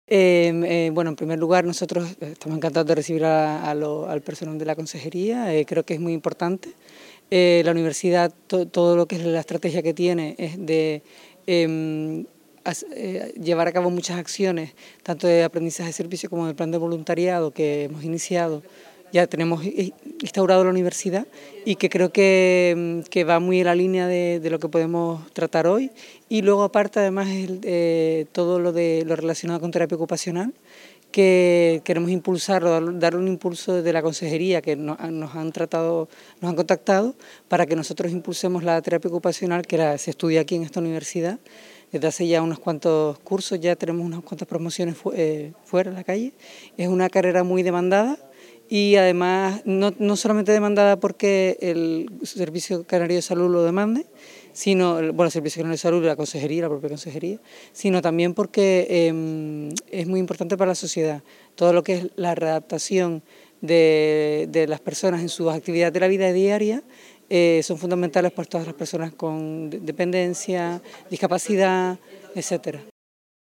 Bueno, en primer lugar, nosotros estamos encantados de recibir al personal de la consejería, creo que es muy importante. La universidad, todo lo que es la estrategia que tiene es de llevar a cabo muchas acciones, tanto de aprendizaje de servicio como del plan de voluntariado que hemos iniciado. Ya tenemos instaurado la universidad y que creo que va muy en la línea de lo que podemos tratar hoy. Y luego aparte además todo lo relacionado con terapia ocupacional, que queremos impulsarlo, darle un impulso desde la consejería que nos han contactado para que nosotros impulsemos la terapia ocupacional que se estudia aquí en esta universidad. Desde hace ya unos cuantos cursos, ya tenemos unas cuantas promociones fuera en la calle. Es una carrera muy demandada y además no solamente demandada porque el Servicio Canario de Salud lo demande, sino, bueno, el Servicio Canario de Salud y la consejería, la propia consejería, sino también porque es muy importante para la sociedad. Todo lo que es la readaptación de las personas en sus actividades de la vida diaria son fundamentales para todas las personas con dependencia, discapacidad, etcétera.